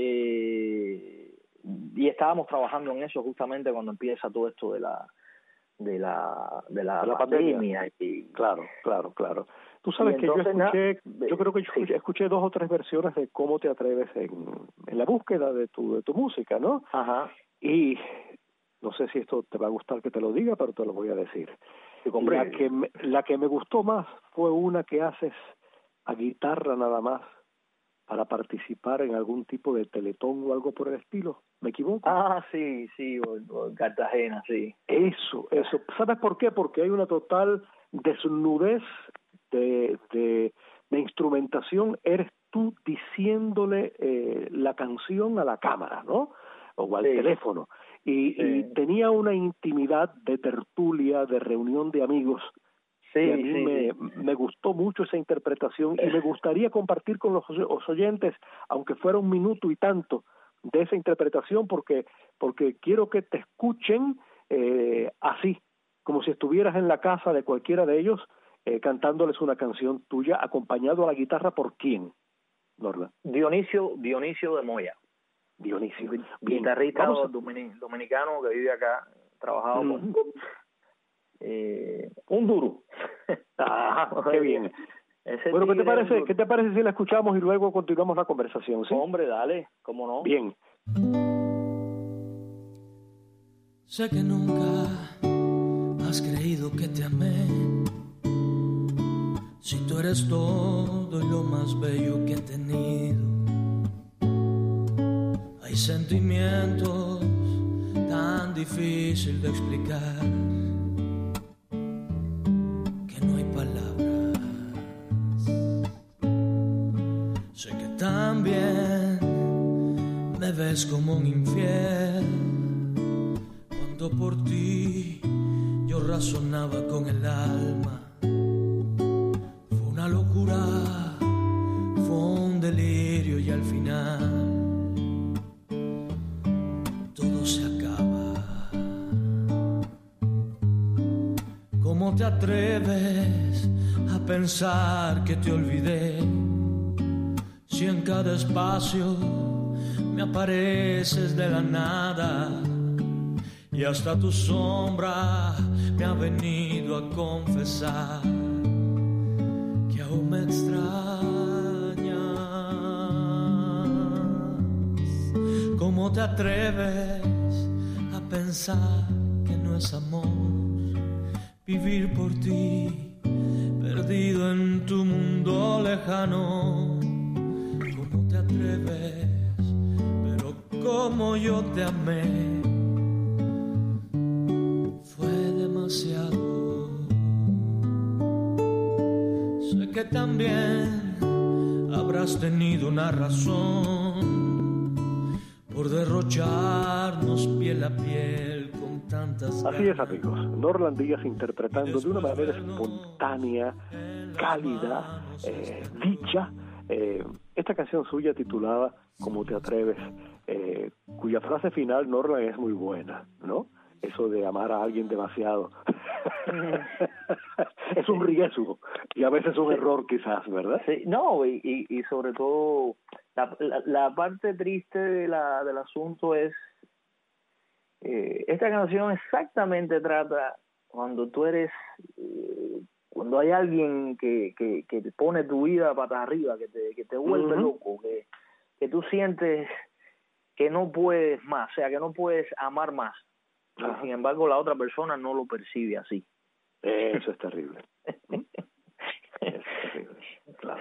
eh, y estábamos trabajando en eso justamente cuando empieza todo esto de la de la de la, de la pandemia. pandemia. Y claro, claro, claro. Tú sabes que yo escuché, na, yo creo que yo escuché, sí. escuché dos o tres versiones de Cómo te atreves en, en la búsqueda de tu de tu música, ¿no? Ajá. Y no sé si esto te va a gustar que te lo diga, pero te lo voy a decir. La que, me, la que me gustó más fue una que haces a guitarra nada más para participar en algún tipo de teletón o algo por el estilo. ¿Me equivoco? Ah, sí, sí, o, o Cartagena, sí. Eso, eso. ¿Sabes por qué? Porque hay una total desnudez de, de, de instrumentación. Eres tú diciéndole eh, la canción a la cámara, ¿no? O al sí. teléfono. Y, sí. y tenía una intimidad de tertulia, de reunión de amigos. Sí, y a mí sí, me, sí. me gustó mucho esa interpretación y me gustaría compartir con los, los oyentes, aunque fuera un minuto y tanto, de esa interpretación, porque porque quiero que te escuchen eh, así, como si estuvieras en la casa de cualquiera de ellos eh, cantándoles una canción tuya, acompañado a la guitarra por quién, Norla. Dionisio, Dionisio de Moya. Dionisio. Guitarrista a... dominicano que vive acá, trabajado mm. con eh, un duro. Ah, qué bien. Ese bueno, ¿qué te parece? ¿Qué te parece si la escuchamos y luego continuamos la conversación? ¿Sí? Hombre, dale, cómo no. Bien. Sé que nunca has creído que te amé. Si tú eres todo y lo más bello que he tenido. Hay sentimientos tan difíciles de explicar que no hay palabras. Sé que también me ves como un infiel cuando por ti yo razonaba con el alma. locura fue un delirio y al final todo se acaba. ¿Cómo te atreves a pensar que te olvidé? Si en cada espacio me apareces de la nada y hasta tu sombra me ha venido a confesar que aún me extrañas. ¿Cómo te atreves a pensar que no es amor vivir por ti, perdido en tu mundo lejano? ¿Cómo te atreves? Pero como yo te amé, fue demasiado. Sé que también habrás tenido una razón por derrocharnos piel a piel con tantas ganas. Así es, amigos. Norlan Díaz interpretando de una manera espontánea, cálida, eh, dicha, eh, esta canción suya titulada ¿Cómo te atreves? Eh, cuya frase final, Norlan, es muy buena, ¿no? Eso de amar a alguien demasiado. Es un riesgo y a veces un error quizás, ¿verdad? Sí, no, y, y, y sobre todo la, la, la parte triste de la, del asunto es eh, esta canción exactamente trata cuando tú eres eh, cuando hay alguien que, que, que te pone tu vida patas arriba, que te, que te vuelve uh-huh. loco, que, que tú sientes que no puedes más, o sea, que no puedes amar más. Uh-huh. Sin embargo, la otra persona no lo percibe así. Eso es terrible. Eso es terrible, claro.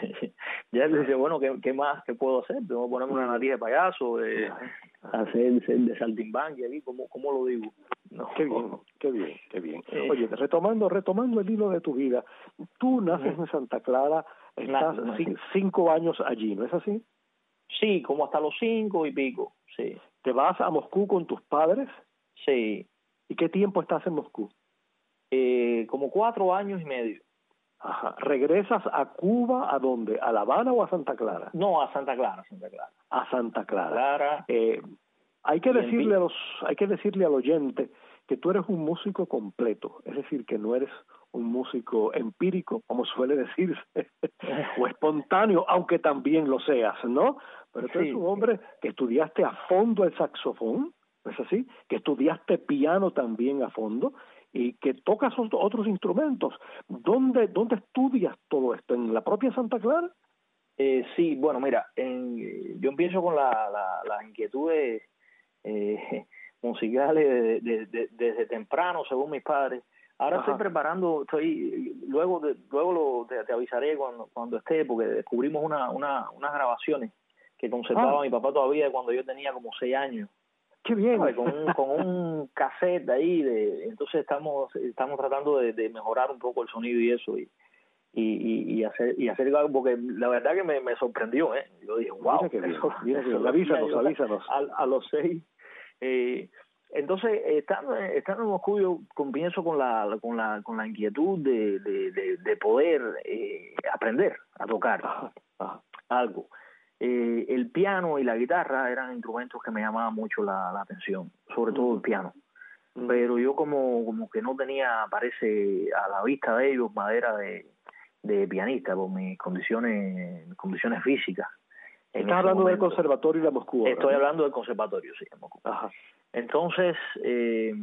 Ya él dice, bueno, ¿qué, qué más que puedo hacer? Tengo que ponerme una nariz de payaso, eh, hacer de saltimbanqui aquí, ¿cómo, cómo lo digo? No. Qué bien, qué bien, qué bien. Oye, retomando retomando el hilo de tu vida, tú naces uh-huh. en Santa Clara, estás no, no, c- cinco años allí, ¿no es así? Sí, como hasta los cinco y pico, sí. ¿Te vas a Moscú con tus padres? Sí. ¿Y qué tiempo estás en Moscú? Eh, como cuatro años y medio. Ajá. ¿Regresas a Cuba, a dónde? ¿A La Habana o a Santa Clara? No, a Santa Clara, Santa Clara. A Santa Clara. Clara. Eh, hay que decirle a los, hay que decirle al oyente que tú eres un músico completo, es decir, que no eres un músico empírico, como suele decirse, o espontáneo, aunque también lo seas, ¿no? Pero tú eres sí. un hombre que estudiaste a fondo el saxofón, ¿no es así? Que estudiaste piano también a fondo y que tocas otros instrumentos. ¿Dónde, dónde estudias todo esto? ¿En la propia Santa Clara? Eh, sí, bueno, mira, en, yo empiezo con la, la, las inquietudes eh, musicales de, de, de, desde temprano, según mis padres. Ahora Ajá. estoy preparando, estoy luego de, luego lo, te, te avisaré cuando cuando esté, porque descubrimos una, una unas grabaciones que conservaba ah. mi papá todavía de cuando yo tenía como seis años. Qué bien. ¿Sabes? Con un, con un cassette ahí, de, entonces estamos estamos tratando de, de mejorar un poco el sonido y eso y y, y, y hacer y hacer algo, porque la verdad que me, me sorprendió, ¿eh? Yo dije, wow, mira que bien, eso, mira que bien. Avísanos, avísanos. A, a los seis. Eh, entonces, estando, estando en Moscú, yo comienzo con la con la con la inquietud de de, de, de poder eh, aprender a tocar ajá, ajá. algo. Eh, el piano y la guitarra eran instrumentos que me llamaban mucho la, la atención, sobre todo el piano. Mm. Pero yo como como que no tenía, parece, a la vista de ellos madera de, de pianista por mis condiciones mis condiciones físicas. Estás hablando momento. del conservatorio de Moscú. Ahora, Estoy ¿no? hablando del conservatorio, sí, de Moscú. Ajá. Entonces, eh,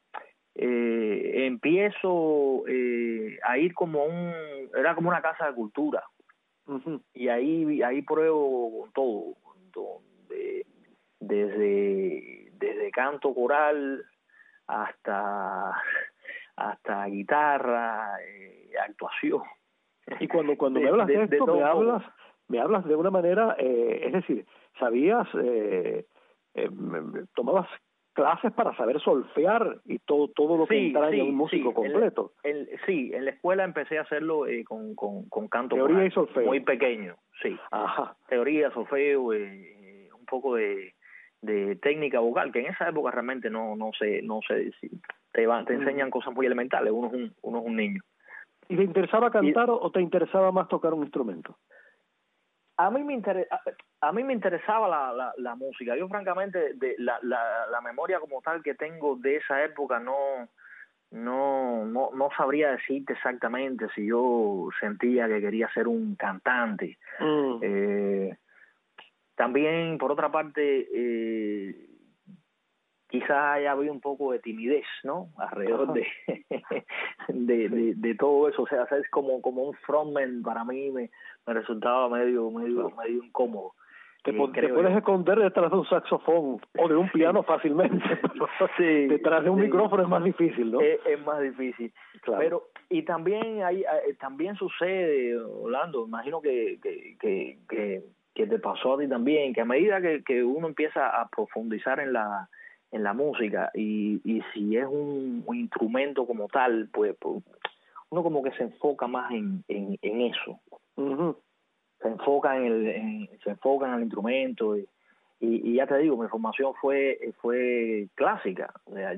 eh, empiezo eh, a ir como un... Era como una casa de cultura. Uh-huh. Y ahí ahí pruebo todo. Donde, desde, desde canto coral hasta, hasta guitarra, eh, actuación. Y cuando, cuando de, me hablas de, de esto, de me hablas... Me hablas de una manera, eh, es decir, sabías, eh, eh, tomabas clases para saber solfear y todo todo lo que sí, entraña sí, un músico sí. completo. El, el, sí, en la escuela empecé a hacerlo eh, con, con, con canto teoría coral, y solfeo. Muy pequeño, sí. Ajá. Teoría, solfeo, eh, un poco de, de técnica vocal, que en esa época realmente no no sé, no sé si te, van, te enseñan mm. cosas muy elementales, uno es un, uno es un niño. ¿Y te interesaba cantar y, o te interesaba más tocar un instrumento? A mí me inter, a, a mí me interesaba la, la, la música. Yo francamente de la, la, la memoria como tal que tengo de esa época no no no no sabría decirte exactamente si yo sentía que quería ser un cantante. Mm. Eh, también por otra parte eh, quizás haya habido un poco de timidez, ¿no? Alrededor de de, de de todo eso. O sea, es como como un frontman para mí me, me resultaba medio medio medio incómodo. Te, eh, te puedes yo. esconder detrás de un saxofón o de un piano fácilmente, pero sí, detrás de un sí. micrófono es más difícil, ¿no? Es, es más difícil. Claro. Pero y también hay también sucede, Orlando, imagino que que, que que que te pasó a ti también, que a medida que, que uno empieza a profundizar en la en la música y, y si es un, un instrumento como tal, pues, pues uno como que se enfoca más en, en, en eso. Uh-huh. Se enfoca en el en, se enfoca en el instrumento y, y, y ya te digo, mi formación fue fue clásica. O sea,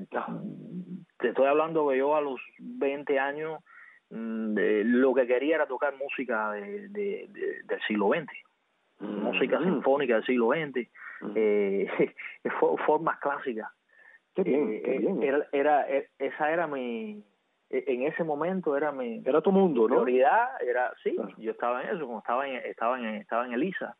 te estoy hablando que yo a los veinte años de, lo que quería era tocar música de, de, de, del siglo veinte. Uh-huh. Música sinfónica del siglo veinte. Uh-huh. eh, formas clásicas. Qué bien, eh, qué bien. Era, era, era, esa era mi, en ese momento era mi, era tu mundo, mi ¿no? Prioridad, era, sí, claro. Yo estaba en eso, como estaba en, estaba en, estaba en Elisa.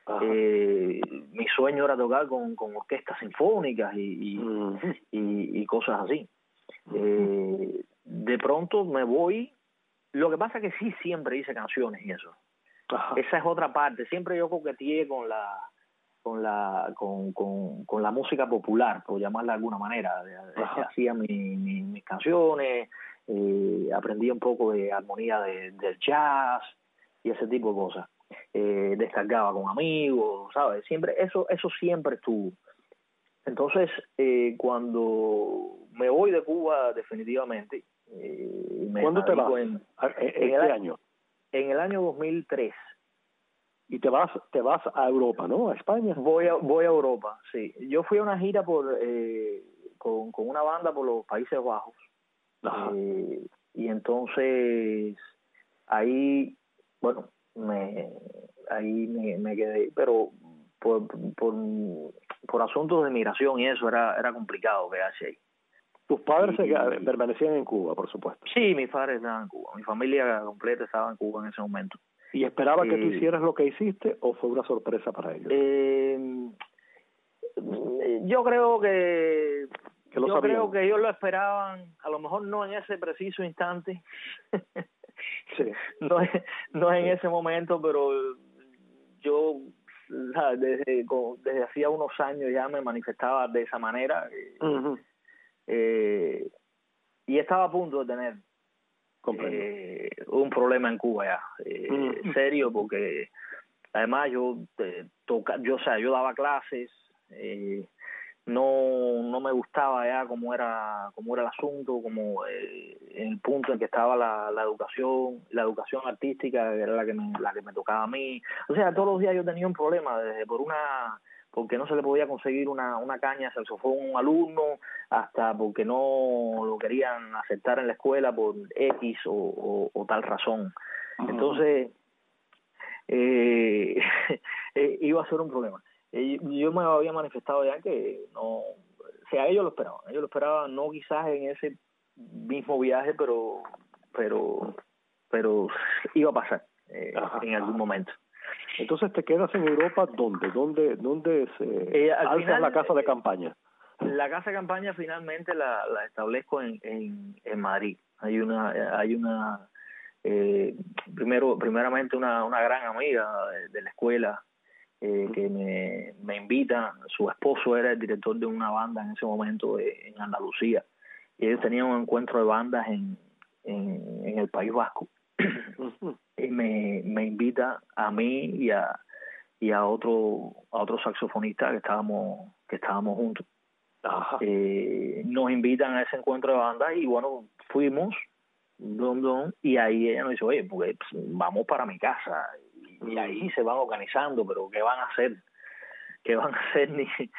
Eh, mi sueño era tocar con, con orquestas sinfónicas y, y, uh-huh. y, y cosas así. Uh-huh. Eh, de pronto me voy, lo que pasa es que sí siempre hice canciones y eso. Ajá. Esa es otra parte, siempre yo coqueteé con la con la con, con, con la música popular, por llamarla de alguna manera. Hacía mi, mi, mis canciones, eh, aprendí un poco de armonía de, del jazz y ese tipo de cosas. Eh, descargaba con amigos, ¿sabes? Siempre eso eso siempre estuvo. Entonces, eh, cuando me voy de Cuba definitivamente, eh, me ¿cuándo te vas? En, ¿En, en el año? En el año dos mil tres. Y te vas te vas a Europa, ¿no? A España. Voy a voy a Europa, sí. Yo fui a una gira por eh, con, con una banda por los Países Bajos. Eh, y entonces ahí, bueno, me ahí me, me quedé, pero por, por por asuntos de migración y eso era era complicado quedarse ahí. Tus padres y, se permanecían en Cuba, por supuesto. Sí, mis padres estaban en Cuba. Mi familia completa estaba en Cuba en ese momento. ¿Y esperaba eh, que tú hicieras lo que hiciste o fue una sorpresa para ellos? Eh, yo creo que, que lo yo sabían. creo que ellos lo esperaban, a lo mejor no en ese preciso instante, sí. no, no en ese momento, pero yo desde, desde hacía unos años ya me manifestaba de esa manera. Uh-huh. Eh, y estaba a punto de tener eh, un problema en Cuba ya, eh, mm. serio, porque además yo eh, toca, yo o sea yo daba clases, eh, no no me gustaba ya cómo era cómo era el asunto, como eh, el punto en que estaba la, la educación, la educación artística, que era la que me, la que me tocaba a mí. O sea, todos los días yo tenía un problema, desde por una porque no se le podía conseguir una, una caña de saxofón a un alumno, hasta porque no lo querían aceptar en la escuela por X o, o, o tal razón. Uh-huh. Entonces, eh, iba a ser un problema. Yo me había manifestado ya que no, o sea, ellos lo esperaban, ellos lo esperaban, no quizás en ese mismo viaje, pero, pero, pero iba a pasar eh, en algún momento. Entonces te quedas en Europa, ¿dónde? ¿Dónde, dónde se eh, alzas final, la casa de campaña? La casa de campaña finalmente la, la establezco en, en, en Madrid. Hay una, hay una, eh, primero, primeramente una, una gran amiga de, de la escuela eh, que me, me invita. Su esposo era el director de una banda en ese momento eh, en Andalucía y ellos tenían un encuentro de bandas en, en, en el País Vasco. Y me, me invita a mí y a y a otro a otro saxofonista que estábamos que estábamos juntos. Eh, nos invitan a ese encuentro de bandas y bueno, fuimos don, don, y ahí ella nos dice, oye, pues vamos para mi casa, y, y ahí se van organizando, pero ¿qué van a hacer? ¿Qué van a hacer? Ni,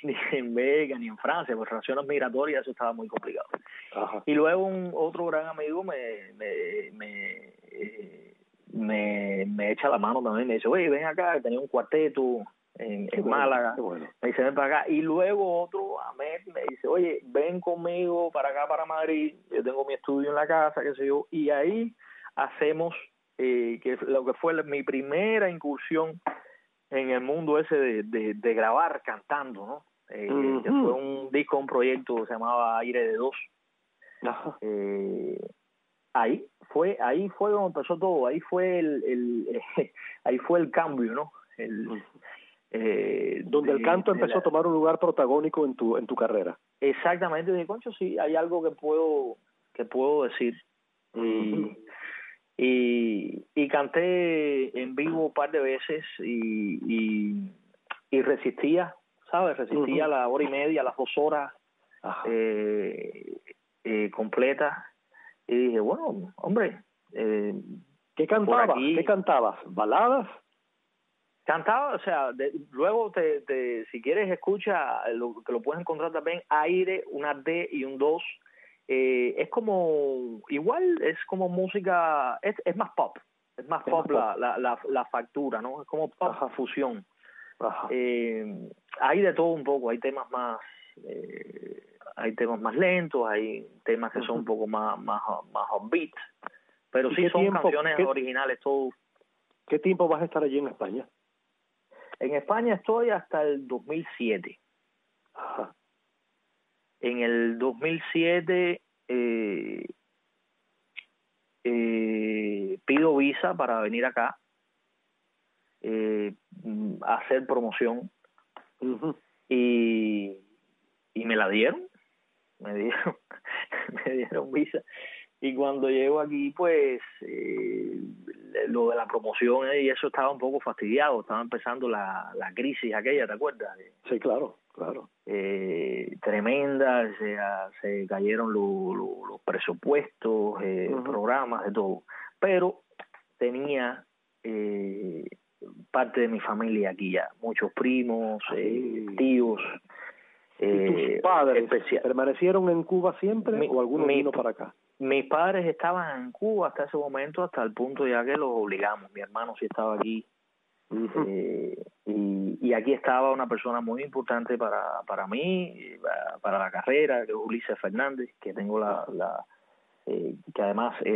ni en Bélgica ni en Francia, por razones migratorias eso estaba muy complicado. Ajá. Y luego un otro gran amigo me me me, eh, me me echa la mano también, me dice, oye, ven acá, tenía un cuarteto en, en bueno, Málaga, bueno. me dice, ven para acá. Y luego otro, Ahmed, me dice, oye, ven conmigo para acá, para Madrid, yo tengo mi estudio en la casa, qué sé yo, y ahí hacemos eh, que lo que fue la, mi primera incursión en el mundo ese de, de, de grabar cantando, ¿no? Eh, uh-huh. Que fue un disco, un proyecto que se llamaba Aire de Dos. Uh-huh. Eh, ahí fue, ahí fue donde empezó todo, ahí fue el, el eh, ahí fue el cambio, ¿no? El, uh-huh. eh, donde de, el canto empezó la... a tomar un lugar protagónico en tu en tu carrera. Exactamente, dije, concho, sí, hay algo que puedo que puedo decir. Uh-huh. Y Y, y canté en vivo un par de veces y, y, y resistía, ¿sabes? Resistía uh-huh. la hora y media, las dos horas eh, eh, completas. Y dije, bueno, hombre... Eh, ¿Qué cantabas? Aquí, ¿Qué cantabas? ¿Baladas? Cantaba, o sea, de, luego te, te, si quieres escucha, lo, que lo puedes encontrar también, Aire, una D y un dos. Eh, es como igual es como música es, es más pop es más es pop, más la, pop. La, la la factura, ¿no? Es como pop. Ajá. Fusión. Ajá. Eh, hay de todo un poco, hay temas más eh, hay temas más lentos, hay temas que son uh-huh. un poco más más más upbeat, pero sí son tiempo, canciones qué, originales todo. ¿Qué tiempo vas a estar allí en España? En España estoy hasta el dos mil siete. Ajá. En el dos mil siete eh, eh, pido visa para venir acá eh, a hacer promoción uh-huh. y, y me la dieron, me dieron, me dieron visa. Y cuando llego aquí, pues, eh, lo de la promoción eh, y eso estaba un poco fastidiado. Estaba empezando la, la crisis aquella, ¿te acuerdas? Sí, claro, claro. Eh, tremenda, se, se cayeron lo, lo, los presupuestos, eh, uh-huh. programas, de todo. Pero tenía eh, parte de mi familia aquí ya, muchos primos, eh, tíos. ¿Y eh, tus padres especial. permanecieron en Cuba siempre mi, o alguno mi, vino para acá? Mis padres estaban en Cuba hasta ese momento, hasta el punto ya que los obligamos. Mi hermano sí estaba aquí. Uh-huh. eh, y, y aquí estaba una persona muy importante para, para mí, para, para la carrera, que es Ulises Fernández, que tengo la... la eh, que además es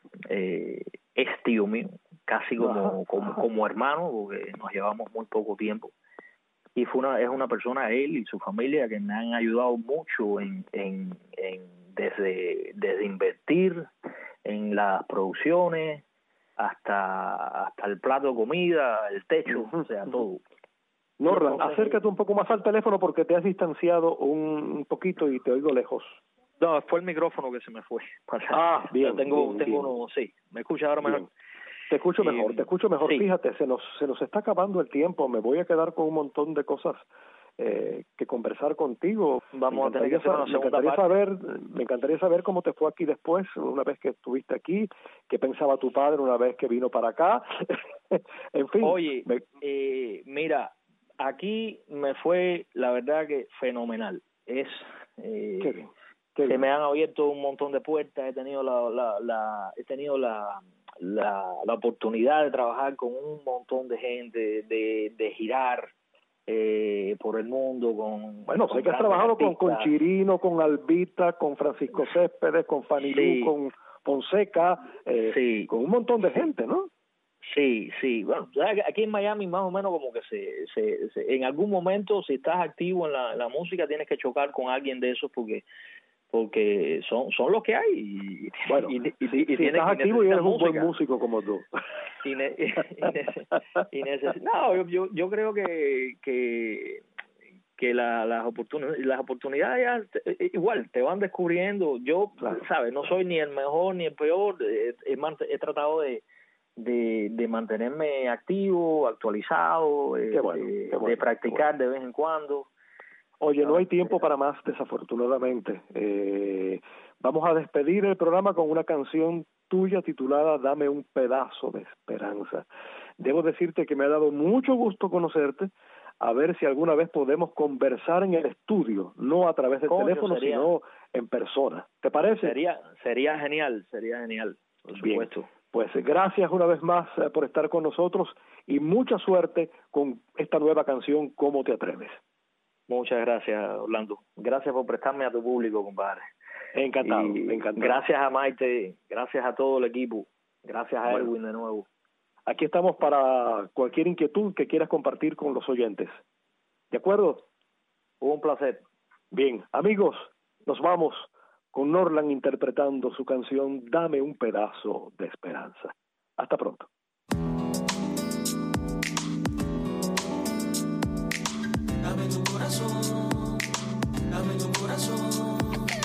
eh, es tío mío, casi como, como, como hermano, porque nos llevamos muy poco tiempo. Y fue una, es una persona, él y su familia, que me han ayudado mucho en, en, en desde, desde invertir en las producciones hasta hasta el plato de comida, el techo, uh-huh. o sea, todo. Norlan, entonces, acércate un poco más al teléfono porque te has distanciado un poquito y te oigo lejos. No, fue el micrófono que se me fue. Ah, bien. tengo bien, tengo bien. uno, sí. ¿Me escuchas ahora mejor? Bien. Te escucho mejor, y, te escucho mejor. Sí. Fíjate, se nos se nos está acabando el tiempo. Me voy a quedar con un montón de cosas eh, que conversar contigo. Vamos a tener que hacer una me segunda encantaría parte. saber, me encantaría saber cómo te fue aquí después, una vez que estuviste aquí, qué pensaba tu padre una vez que vino para acá. En fin. Oye, me... eh, mira, aquí me fue, la verdad que fenomenal. Es eh, qué bien, qué se bien. me han abierto un montón de puertas. He tenido la, la, la he tenido la, la, la oportunidad de trabajar con un montón de gente, de, de girar eh, por el mundo con bueno, sé que has trabajado con, con Chirino, con Albita, con Francisco Céspedes, con Fanny sí. Lu, con Fonseca, eh, sí. con un montón de gente, ¿no? Sí, sí. Bueno, aquí en Miami más o menos como que se, se, se en algún momento si estás activo en la, en la música tienes que chocar con alguien de esos porque porque son son los que hay y, bueno, y, y, y, y, y si estás activo y eres un música. buen músico como tú. Y, ne, y, y neces- no, yo, yo yo creo que que que la, las oportunidades las oportunidades ya, te, igual te van descubriendo. Yo, claro. sabes, no soy ni el mejor ni el peor. He, he, he tratado de de de mantenerme activo, actualizado, qué bueno, eh, qué bueno, de practicar bueno. de vez en cuando. Oye, no hay tiempo para más, desafortunadamente. Eh, vamos a despedir el programa con una canción tuya titulada Dame un pedazo de esperanza. Debo decirte que me ha dado mucho gusto conocerte, a ver si alguna vez podemos conversar en el estudio, no a través del Coño, teléfono, sería, sino en persona. ¿Te parece? Sería, sería genial, sería genial, por supuesto. Bien. Pues gracias una vez más eh, por estar con nosotros y mucha suerte con esta nueva canción, ¿Cómo te atreves? Muchas gracias, Orlando. Gracias por prestarme a tu público, compadre. Encantado, y encantado. Gracias a Maite, gracias a todo el equipo, gracias a bueno, Edwin de nuevo. Aquí estamos para cualquier inquietud que quieras compartir con los oyentes. ¿De acuerdo? Un placer. Bien, amigos, nos vamos con Norlan interpretando su canción Dame un pedazo de esperanza. Hasta pronto. Dame tu corazón, dame tu corazón.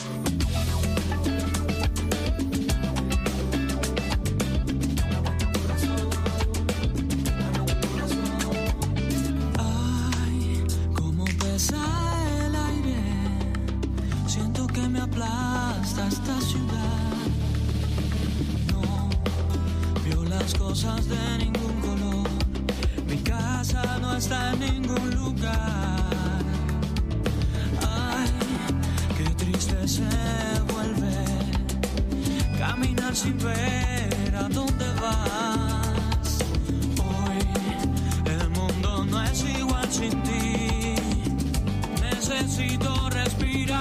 Ay, cómo pesa el aire. Siento que me aplasta esta ciudad. No veo las cosas de ningún color. Mi casa no está en ningún lugar. Ay, qué triste se vuelve caminar sin ver a dónde vas. Hoy el mundo no es igual sin ti. Necesito respirar.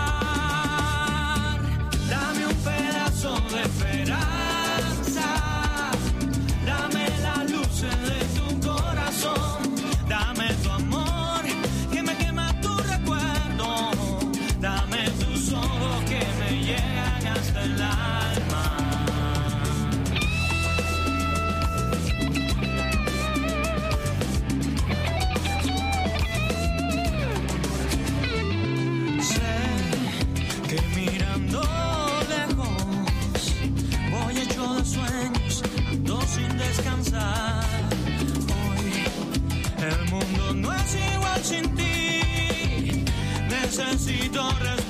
Dame un pedazo de esperanza. Dame las luces de tu corazón. Dame tu amor que me quema tu recuerdo. Dame tus ojos que me llegan hasta el alma. Sé que mirando lejos voy hecho de sueños, ando sin descansar. Hoy el mundo no es igual sin ti. Necesito respirar.